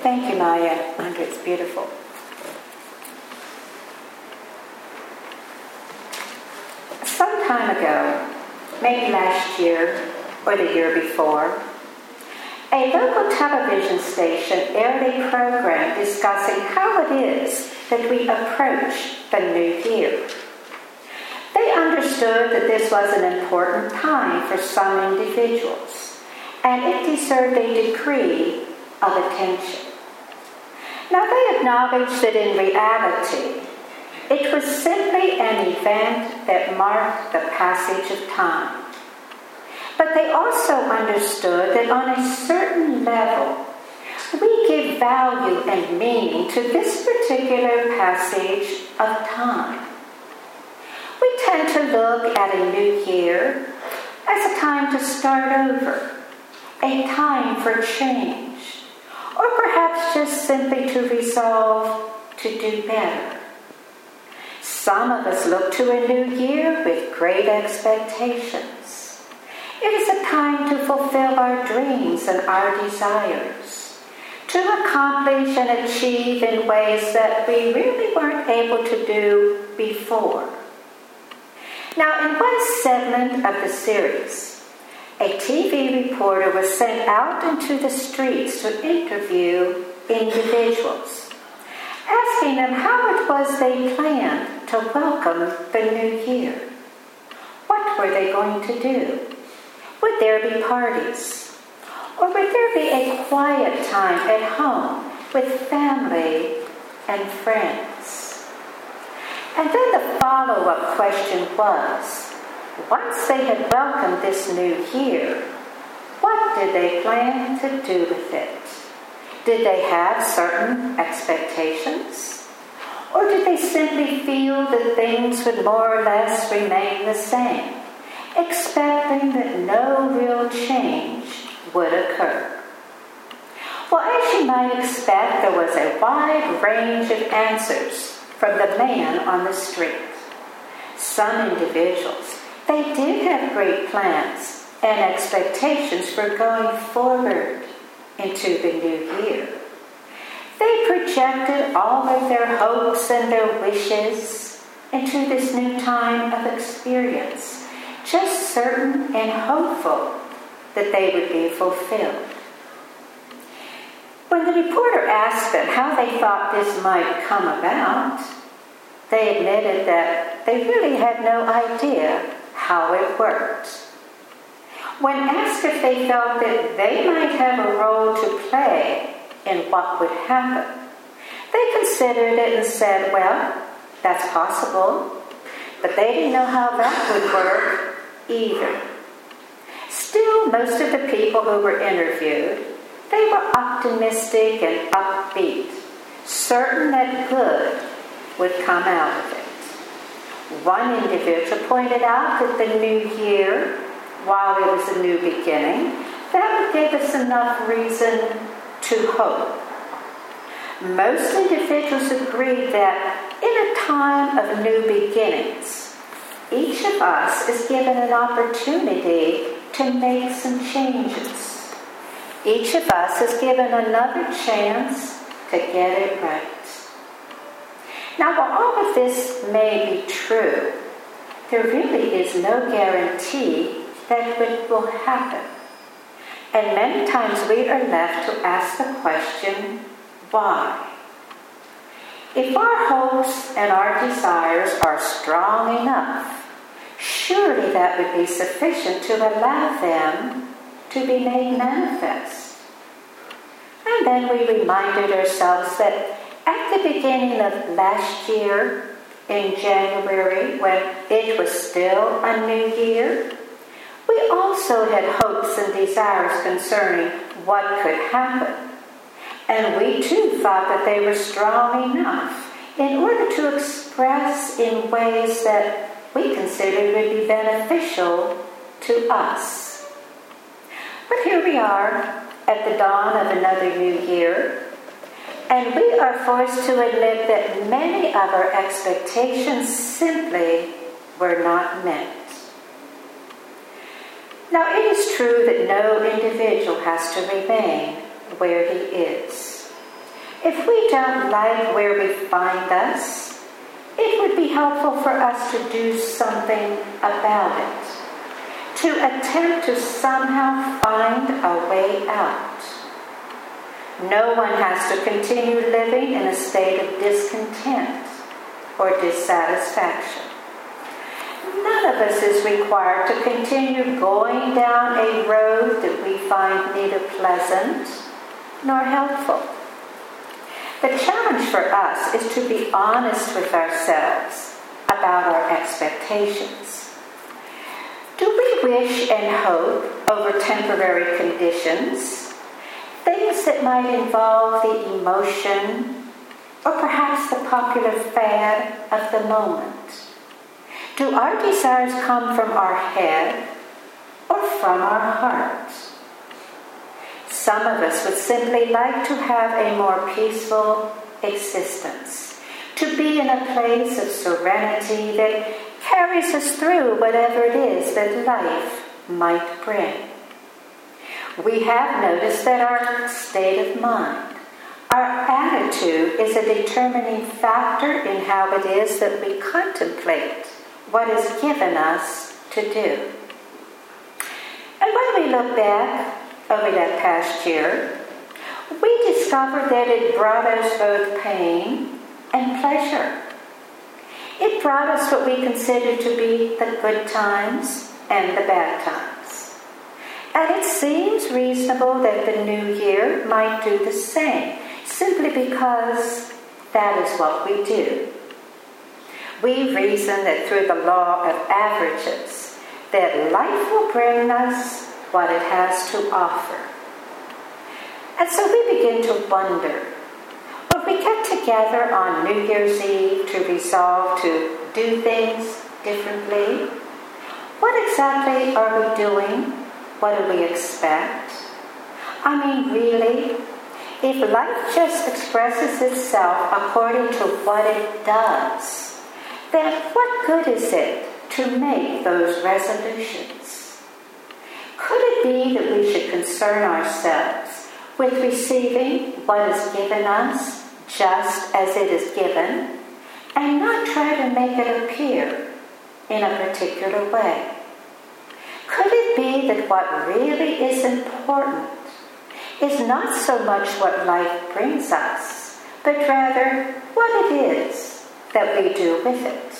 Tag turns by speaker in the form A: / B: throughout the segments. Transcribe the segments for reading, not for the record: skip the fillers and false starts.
A: Thank you, Maya. It's beautiful. Some time ago, maybe last year or the year before, a local television station aired a program discussing how it is that we approach the new year. They understood that this was an important time for some individuals, and it deserved a degree of attention. Now, they acknowledged that in reality, it was simply an event that marked the passage of time. But they also understood that on a certain level, we give value and meaning to this particular passage of time. We tend to look at a new year as a time to start over, a time for change, or perhaps just simply to resolve to do better. Some of us look to a new year with great expectations. It is a time to fulfill our dreams and our desires, to accomplish and achieve in ways that we really weren't able to do before. Now, in one segment of the series, a TV reporter was sent out into the streets to interview individuals, asking them how it was they planned to welcome the new year. What were they going to do? Would there be parties? Or would there be a quiet time at home with family and friends? And then the follow-up question was, once they had welcomed this new year, what did they plan to do with it? Did they have certain expectations? Or did they simply feel that things would more or less remain the same, expecting that no real change would occur? Well, as you might expect, there was a wide range of answers from the man on the street. Some individuals, they did have great plans and expectations for going forward into the new year. They projected all of their hopes and their wishes into this new time of experience, just certain and hopeful that they would be fulfilled. When the reporter asked them how they thought this might come about, they admitted that they really had no idea how it worked. When asked if they felt that they might have a role to play in what would happen, they considered it and said, well, that's possible, but they didn't know how that would work either. Still, most of the people who were interviewed, they were optimistic and upbeat, certain that good would come out of it. One individual pointed out that the new year, while it was a new beginning, that would give us enough reason to hope. Most individuals agreed that in a time of new beginnings, each of us is given an opportunity to make some changes. Each of us is given another chance to get it right. Now, while all of this may be true, there really is no guarantee that it will happen. And many times we are left to ask the question, why? If our hopes and our desires are strong enough, surely that would be sufficient to allow them to be made manifest. And then we reminded ourselves that at the beginning of last year, in January, when it was still a new year, we also had hopes and desires concerning what could happen. And we too thought that they were strong enough in order to express in ways that we considered would be beneficial to us. But here we are at the dawn of another new year, and we are forced to admit that many of our expectations simply were not met. Now, it is true that no individual has to remain where he is. If we don't like where we find us, it would be helpful for us to do something about it, to attempt to somehow find a way out. No one has to continue living in a state of discontent or dissatisfaction. None of us is required to continue going down a road that we find neither pleasant nor helpful. The challenge for us is to be honest with ourselves about our expectations. Do we wish and hope over temporary conditions, things that might involve the emotion or perhaps the popular fad of the moment? Do our desires come from our head or from our heart? Some of us would simply like to have a more peaceful existence, to be in a place of serenity that carries us through whatever it is that life might bring. We have noticed that our state of mind, our attitude, is a determining factor in how it is that we contemplate what is given us to do. And when we look back over that past year, we discovered that it brought us both pain and pleasure. It brought us what we consider to be the good times and the bad times. And it seems reasonable that the new year might do the same, simply because that is what we do. We reason that through the law of averages, that life will bring us what it has to offer. And so we begin to wonder, when we get together on New Year's Eve to resolve to do things differently, what exactly are we doing? What do we expect? I mean, really, if life just expresses itself according to what it does, then what good is it to make those resolutions? Could it be that we should concern ourselves with receiving what is given us just as it is given, and not try to make it appear in a particular way? Could it be that what really is important is not so much what life brings us, but rather what it is that we do with it?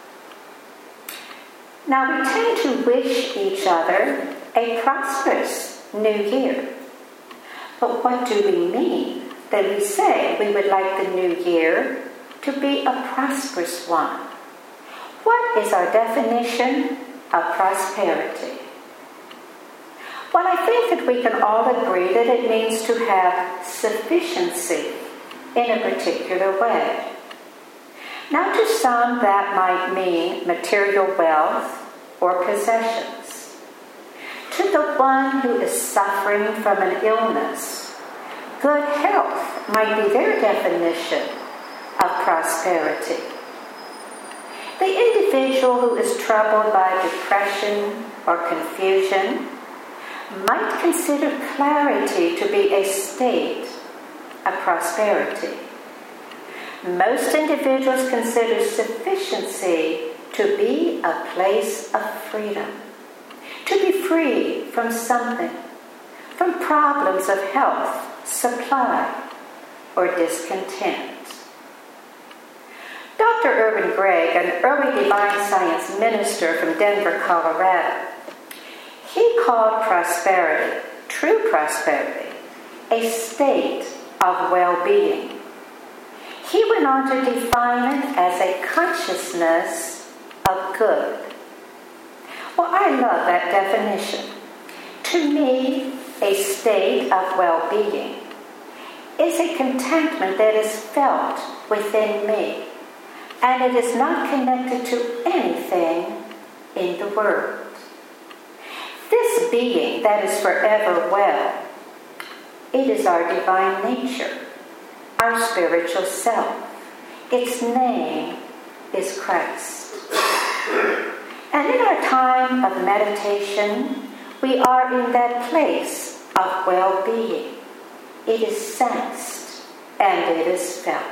A: Now, we tend to wish each other a prosperous new year. But what do we mean that we say we would like the new year to be a prosperous one? What is our definition of prosperity? Well, I think that we can all agree that it means to have sufficiency in a particular way. Now, to some that might mean material wealth or possessions. To the one who is suffering from an illness, good health might be their definition of prosperity. The individual who is troubled by depression or confusion might consider clarity to be a state of prosperity. Most individuals consider sufficiency to be a place of freedom, to be free from something, from problems of health, supply, or discontent. Dr. Irvin Gregg, an early divine science minister from Denver, Colorado, he called prosperity, true prosperity, a state of well-being. He went on to define it as a consciousness of good. Well, I love that definition. To me, a state of well-being is a contentment that is felt within me, and it is not connected to anything in the world. This being that is forever well, it is our divine nature, our spiritual self. Its name is Christ. And in our time of meditation, we are in that place of well-being. It is sensed and it is felt.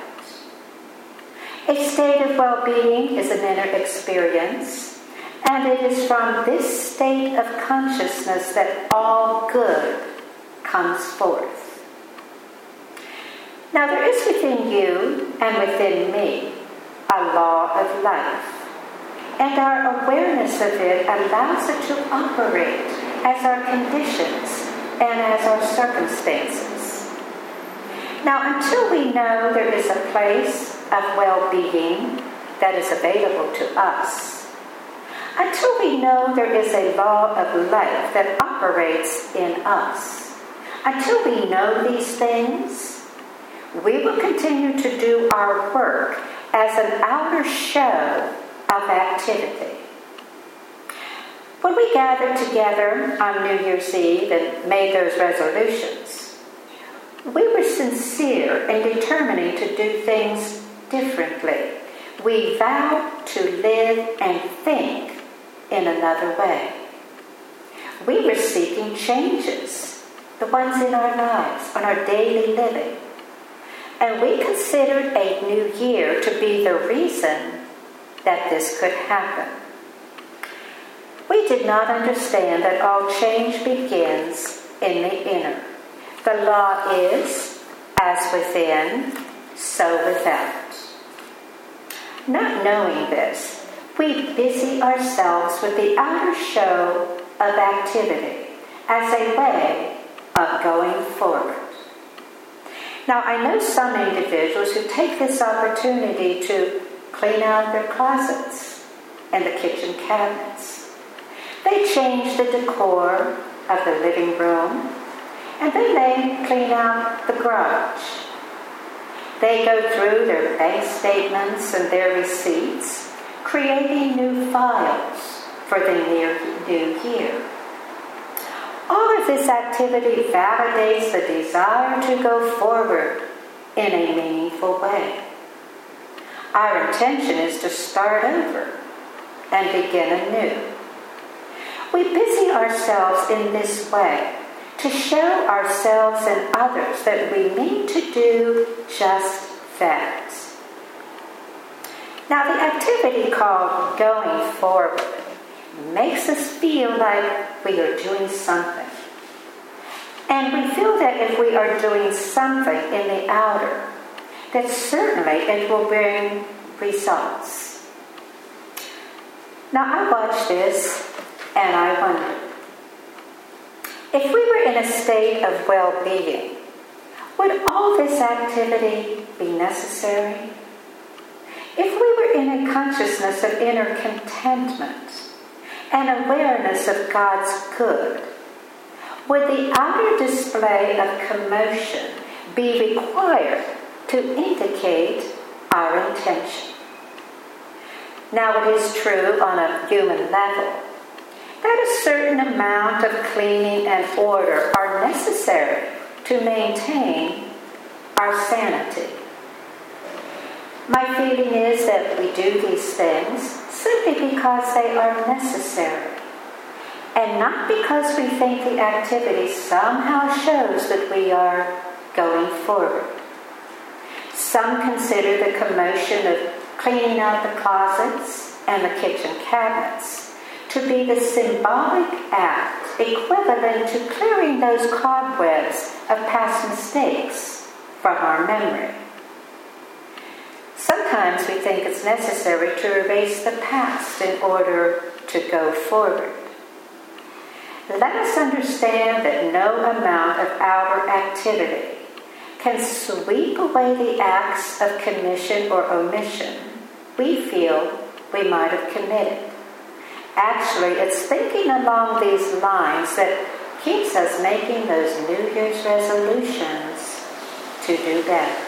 A: A state of well-being is an inner experience, and it is from this state of consciousness that all good comes forth. Now there is within you and within me a law of life, and our awareness of it allows it to operate as our conditions and as our circumstances. Now, until we know there is a place of well-being that is available to us, until we know there is a law of life that operates in us, until we know these things, we will continue to do our work as an outer show of activity. When we gathered together on New Year's Eve and made those resolutions, we were sincere in determining to do things differently. We vowed to live and think in another way. We were seeking changes, the ones in our lives, on our daily living. And we considered a new year to be the reason that this could happen. We did not understand that all change begins in the inner. The law is, as within, so without. Not knowing this, we busy ourselves with the outer show of activity as a way of going forward. Now, I know some individuals who take this opportunity to clean out their closets and the kitchen cabinets. They change the decor of the living room, and then they clean out the garage. They go through their bank statements and their receipts, creating new files for the new year. All of this activity validates the desire to go forward in a meaningful way. Our intention is to start over and begin anew. We busy ourselves in this way to show ourselves and others that we mean to do just that. Now, the activity called going forward makes us feel like we are doing something. And we feel that if we are doing something in the outer, that certainly it will bring results. Now, I watched this and I wondered, if we were in a state of well-being, would all this activity be necessary? If we were in a consciousness of inner contentment and awareness of God's good, would the outer display of commotion be required to indicate our intention? Now, it is true on a human level that a certain amount of cleaning and order are necessary to maintain our sanity. My feeling is that we do these things simply because they are necessary, and not because we think the activity somehow shows that we are going forward. Some consider the commotion of cleaning out the closets and the kitchen cabinets to be the symbolic act equivalent to clearing those cobwebs of past mistakes from our memory. Sometimes we think it's necessary to erase the past in order to go forward. Let us understand that no amount of outer activity can sweep away the acts of commission or omission we feel we might have committed. Actually, it's thinking along these lines that keeps us making those New Year's resolutions to do better.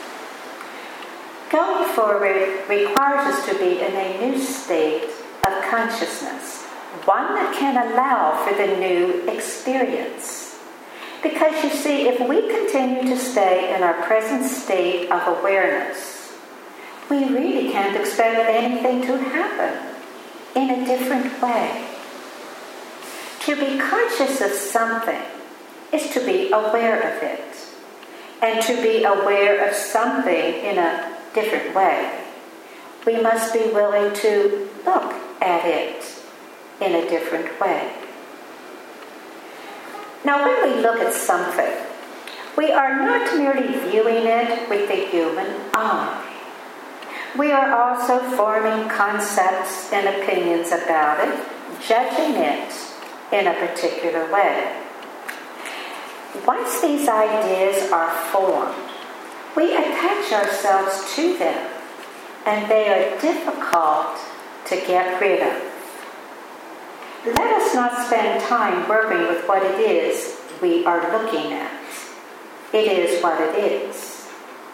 A: Going forward requires us to be in a new state of consciousness, one that can allow for the new experience. Because you see, if we continue to stay in our present state of awareness, we really can't expect anything to happen in a different way. To be conscious of something is to be aware of it. and to be aware of something in a different way, we must be willing to look at it in a different way. Now, when we look at something, we are not merely viewing it with the human eye. We are also forming concepts and opinions about it, judging it in a particular way. Once these ideas are formed, we attach ourselves to them, and they are difficult to get rid of. Let us not spend time working with what it is we are looking at. It is what it is.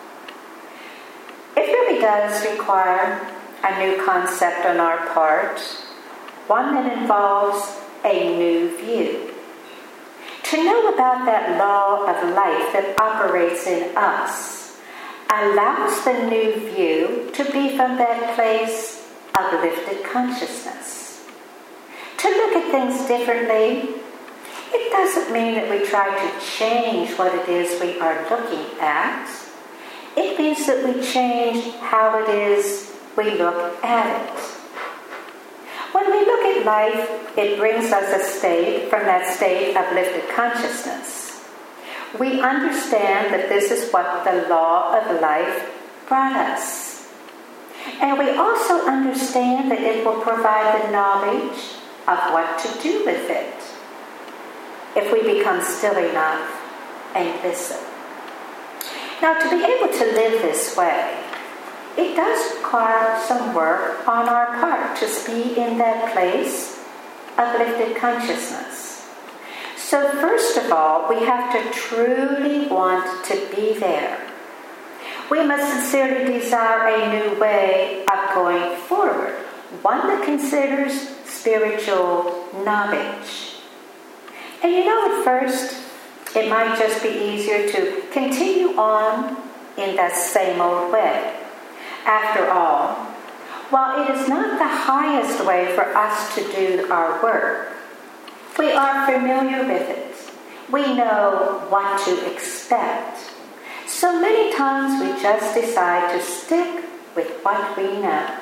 A: It really does require a new concept on our part, one that involves a new view. To know about that law of life that operates in us allows the new view to be from that place of lifted consciousness. To look at things differently, it doesn't mean that we try to change what it is we are looking at. It means that we change how it is we look at it. When we look at life, it brings us a state from that state of lifted consciousness. We understand that this is what the law of life brought us. And we also understand that it will provide the knowledge of what to do with it if we become still enough and listen. Now, to be able to live this way, it does require some work on our part to be in that place of lifted consciousness. So first of all, we have to truly want to be there. We must sincerely desire a new way of going forward, one that considers spiritual knowledge. And at first, it might just be easier to continue on in that same old way. After all, while it is not the highest way for us to do our work, we are familiar with it. We know what to expect. So many times we just decide to stick with what we know.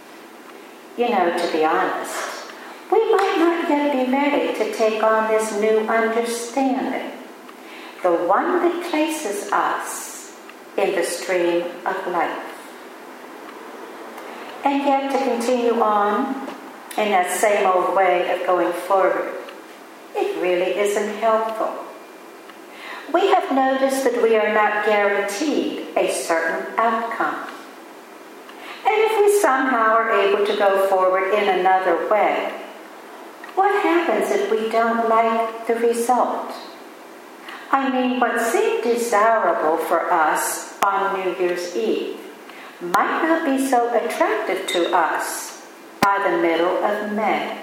A: To be honest, we might not yet be ready to take on this new understanding, the one that places us in the stream of life. And yet to continue on in that same old way of going forward, it really isn't helpful. We have noticed that we are not guaranteed a certain outcome. And if we somehow are able to go forward in another way, what happens if we don't like the result? What seemed desirable for us on New Year's Eve might not be so attractive to us by the middle of May.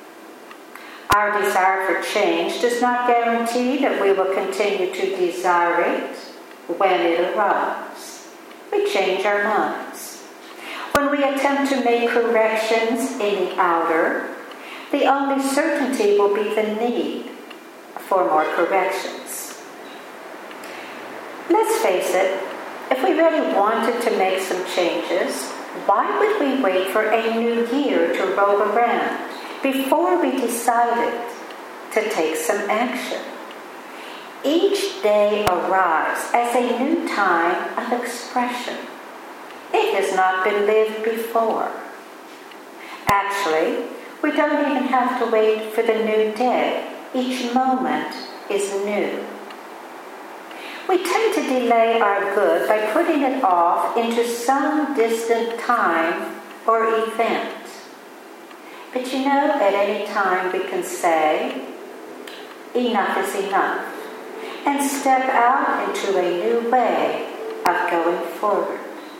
A: Our desire for change does not guarantee that we will continue to desire it when it arrives. We change our minds. When we attempt to make corrections in the outer, the only certainty will be the need for more corrections. Let's face it, if we really wanted to make some changes, why would we wait for a new year to roll around before we decided to take some action? Each day arrives as a new time of expression. It has not been lived before. Actually, we don't even have to wait for the new day. Each moment is new. We tend to delay our good by putting it off into some distant time or event. But at any time we can say, enough is enough, and step out into a new way of going forward.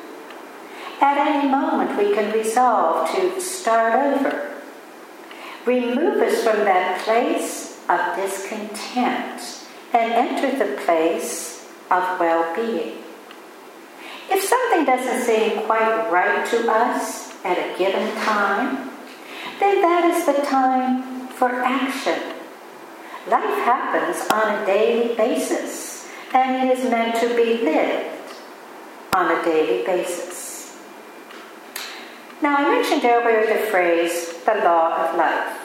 A: At any moment we can resolve to start over, remove us from that place of discontent and enter the place of well-being. If something doesn't seem quite right to us at a given time, then that is the time for action. Life happens on a daily basis. and it is meant to be lived on a daily basis. Now, I mentioned earlier the phrase, the law of life.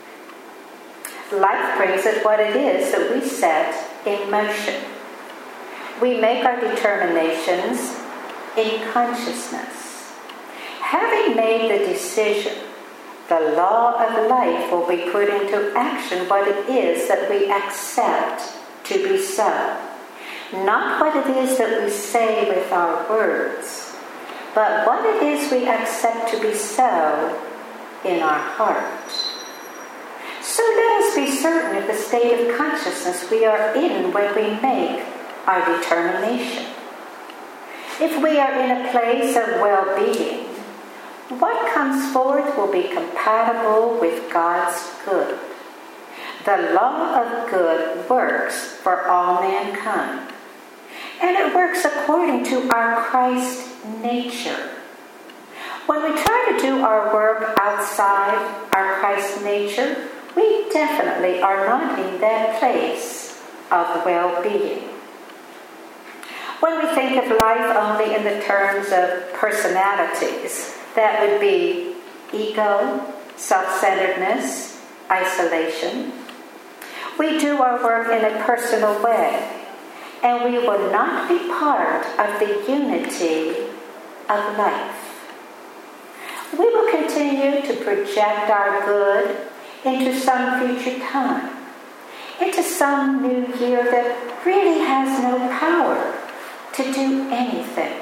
A: Life brings us what it is that we set in motion. We make our determinations in consciousness. Having made the decision, the law of life will be put into action what it is that we accept to be so. Not what it is that we say with our words, but what it is we accept to be so in our heart. So let us be certain of the state of consciousness we are in when we make our determination. If we are in a place of well-being, what comes forth will be compatible with God's good. The law of good works for all mankind, and it works according to our Christ nature. When we try to do our work outside our Christ nature, we definitely are not in that place of well-being. When we think of life only in the terms of personalities, that would be ego, self-centeredness, isolation. We do our work in a personal way, and we will not be part of the unity of life. We will continue to project our good into some future time, into some new year that really has no power to do anything.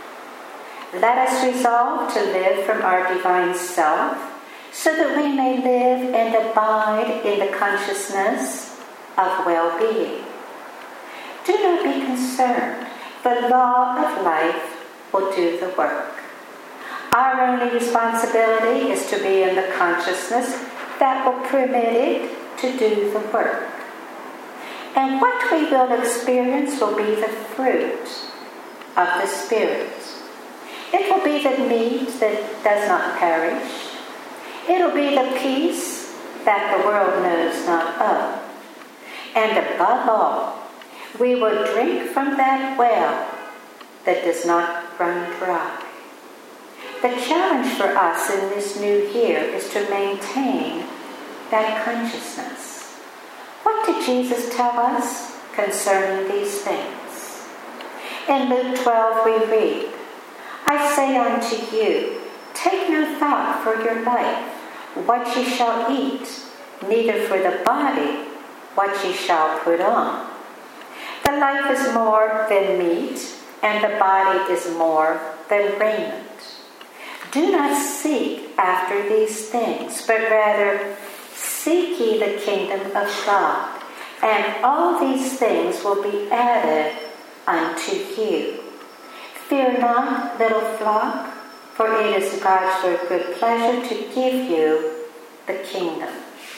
A: Let us resolve to live from our divine self so that we may live and abide in the consciousness of well-being. Do not be concerned. The law of life will do the work. Our only responsibility is to be in the consciousness that will permit it to do the work. And what we will experience will be the fruit of the Spirit. It will be the meat that does not perish. It will be the peace that the world knows not of. And above all, we will drink from that well that does not run dry. The challenge for us in this new year is to maintain that consciousness. What did Jesus tell us concerning these things? In Luke 12 we read, I say unto you, take no thought for your life, what ye shall eat, neither for the body, what ye shall put on. The life is more than meat, and the body is more than raiment. Do not seek after these things, but rather seek ye the kingdom of God, and all these things will be added unto you. Fear not, little flock, for it is God's good pleasure to give you the kingdom.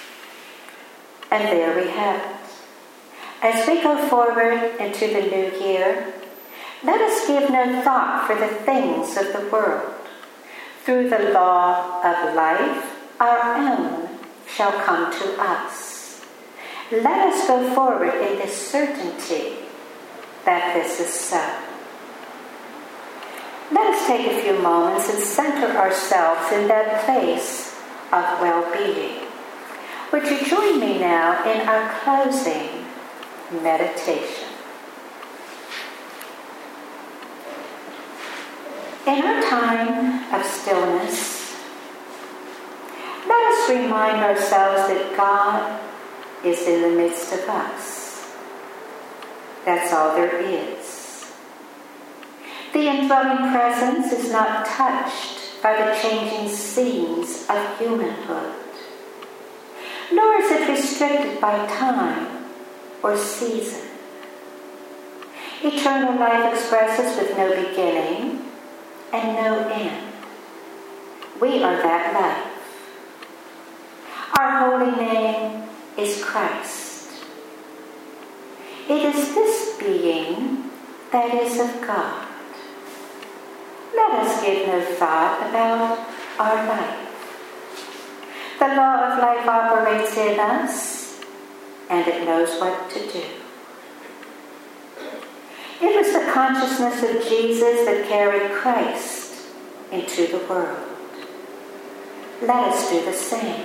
A: And there we have it. As we go forward into the new year, let us give no thought for the things of the world. Through the law of life, our own shall come to us. Let us go forward in the certainty that this is so. Let us take a few moments and center ourselves in that place of well-being. Would you join me now in our closing meditation? In our time of stillness, let us remind ourselves that God is in the midst of us. That's all there is. The indwelling presence is not touched by the changing scenes of humanhood, nor is it restricted by time or season. Eternal life expresses with no beginning and no end. We are that life. Our holy name is Christ. It is this being that is of God. Let us give no thought about our life. The law of life operates in us, and it knows what to do. a consciousness of Jesus that carried Christ into the world. Let us do the same.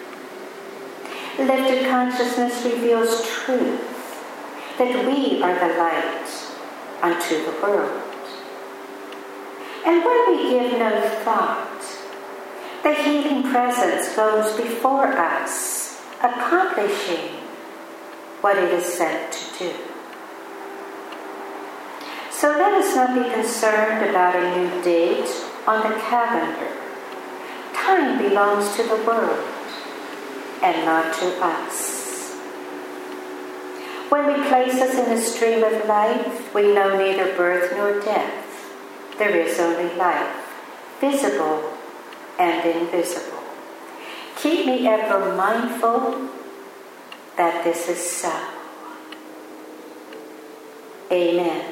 A: Lifted consciousness reveals truth, that we are the light unto the world. And when we give no thought, the healing presence goes before us, accomplishing what it is sent to do. So let us not be concerned about a new date on the calendar. Time belongs to the world and not to us. When we place us in the stream of life, we know neither birth nor death. There is only life, visible and invisible. Keep me ever mindful that this is so. Amen.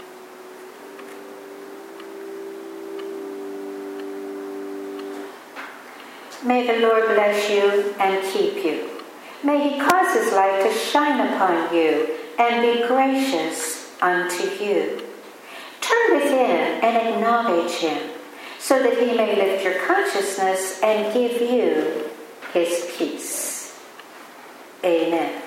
A: May the Lord bless you and keep you. May he cause his light to shine upon you and be gracious unto you. Turn within and acknowledge him, so that he may lift your consciousness and give you his peace. Amen.